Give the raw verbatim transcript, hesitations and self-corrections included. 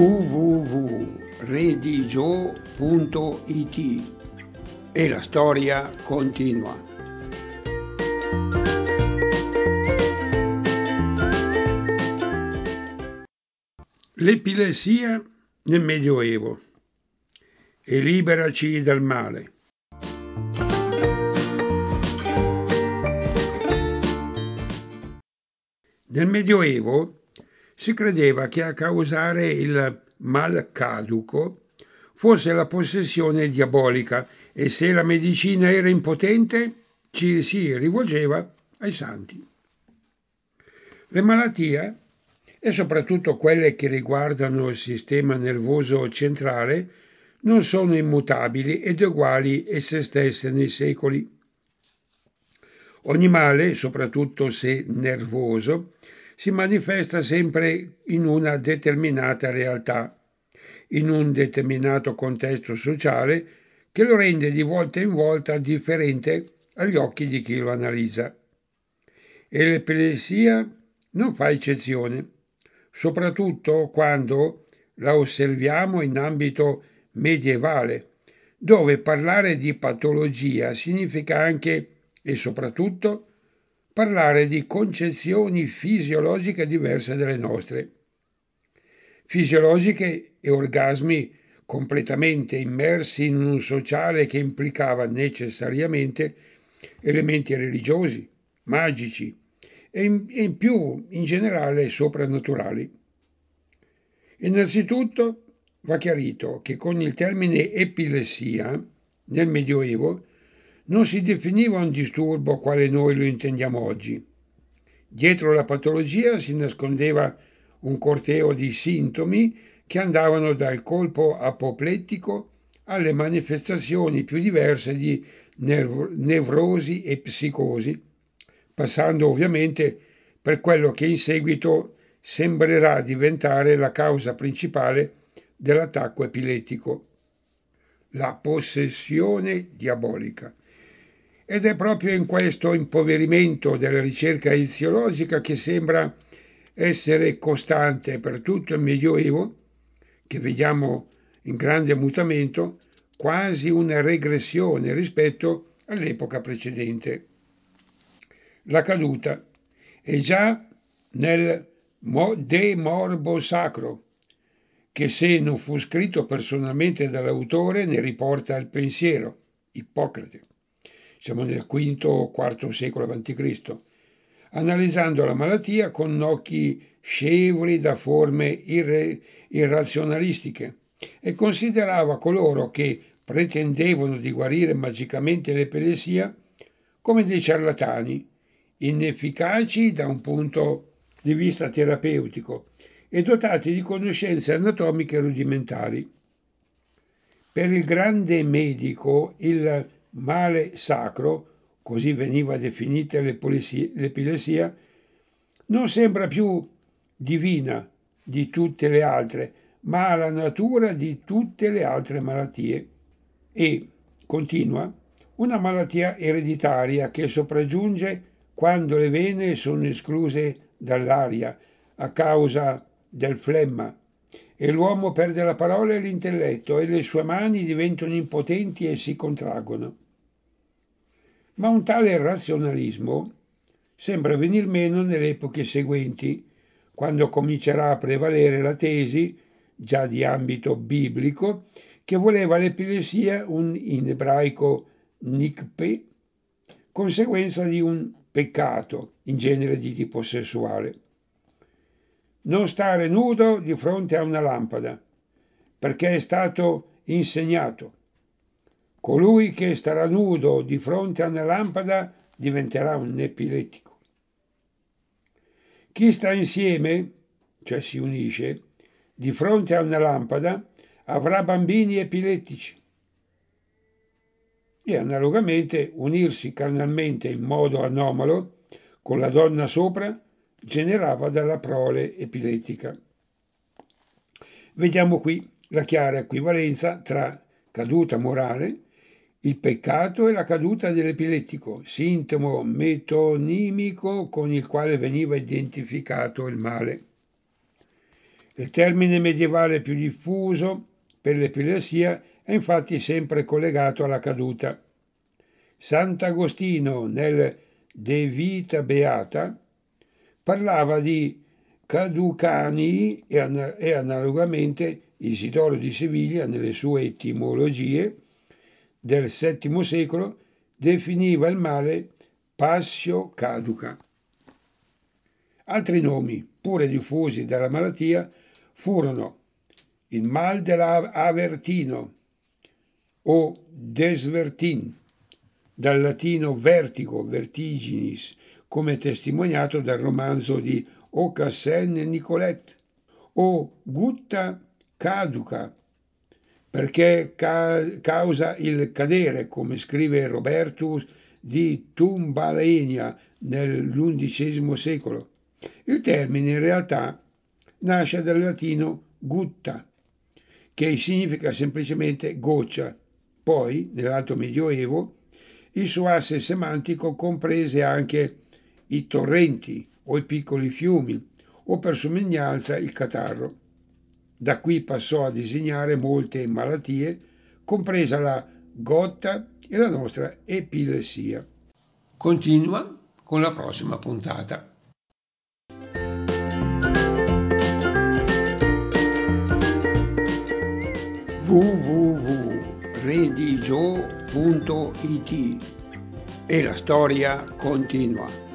w w w punto redigio punto it e la storia continua. L'epilessia nel Medioevo e liberaci dal male. Nel Medioevo si credeva che a causare il mal caduco fosse la possessione diabolica e se la medicina era impotente ci si rivolgeva ai santi. Le malattie, e soprattutto quelle che riguardano il sistema nervoso centrale, non sono immutabili ed uguali esse stesse nei secoli. Ogni male, soprattutto se nervoso, si manifesta sempre in una determinata realtà, in un determinato contesto sociale che lo rende di volta in volta differente agli occhi di chi lo analizza. E l'epilessia non fa eccezione, soprattutto quando la osserviamo in ambito medievale, dove parlare di patologia significa anche e soprattutto parlare di concezioni fisiologiche diverse dalle nostre. Fisiologiche e orgasmi completamente immersi in un sociale che implicava necessariamente elementi religiosi, magici e in, e in più in generale soprannaturali. Innanzitutto va chiarito che con il termine epilessia nel Medioevo non si definiva un disturbo quale noi lo intendiamo oggi. Dietro la patologia si nascondeva un corteo di sintomi che andavano dal colpo apoplettico alle manifestazioni più diverse di nerv- nevrosi e psicosi, passando ovviamente per quello che in seguito sembrerà diventare la causa principale dell'attacco epilettico, la possessione diabolica. Ed è proprio in questo impoverimento della ricerca eziologica che sembra essere costante per tutto il Medioevo, che vediamo in grande mutamento, quasi una regressione rispetto all'epoca precedente. La caduta è già nel De Morbo Sacro, che se non fu scritto personalmente dall'autore ne riporta il pensiero, Ippocrate. Siamo nel quinto o quarto secolo avanti Cristo, analizzando la malattia con occhi scevri da forme irre- irrazionalistiche e considerava coloro che pretendevano di guarire magicamente l'epilessia come dei ciarlatani, inefficaci da un punto di vista terapeutico e dotati di conoscenze anatomiche rudimentali. Per il grande medico il male sacro, così veniva definita l'epilessia, non sembra più divina di tutte le altre, ma ha la natura di tutte le altre malattie. E, continua, una malattia ereditaria che sopraggiunge quando le vene sono escluse dall'aria a causa del flemma e l'uomo perde la parola e l'intelletto e le sue mani diventano impotenti e si contraggono. Ma un tale razionalismo sembra venir meno nelle epoche seguenti, quando comincerà a prevalere la tesi, già di ambito biblico, che voleva l'epilessia un, in ebraico nikpe, conseguenza di un peccato, in genere di tipo sessuale. Non stare nudo di fronte a una lampada, perché è stato insegnato. Colui che starà nudo di fronte a una lampada diventerà un epilettico. Chi sta insieme, cioè si unisce, di fronte a una lampada, avrà bambini epilettici. E analogamente unirsi carnalmente in modo anomalo con la donna sopra generava dalla prole epilettica. Vediamo qui la chiara equivalenza tra caduta morale, il peccato e la caduta dell'epilettico, sintomo metonimico con il quale veniva identificato il male. Il termine medievale più diffuso per l'epilessia è infatti sempre collegato alla caduta. Sant'Agostino nel De Vita Beata parlava di caducanii e, an- e analogamente Isidoro di Siviglia nelle sue etimologie del settimo secolo definiva il male passio caduca. Altri nomi, pure diffusi della malattia, furono il mal dell'Avertino o desvertin, dal latino vertigo, vertiginis, come testimoniato dal romanzo di Aucassin e Nicolette, o gutta caduca, perché ca- causa il cadere, come scrive Robertus di Tumbalenia nell'undicesimo secolo. Il termine in realtà nasce dal latino gutta, che significa semplicemente goccia. Poi, nell'Alto Medioevo, il suo asse semantico comprese anche i torrenti o i piccoli fiumi, o per somiglianza il catarro. Da qui passò a disegnare molte malattie, compresa la gotta e la nostra epilessia. Continua con la prossima puntata. w w w punto redigio punto it e la storia continua.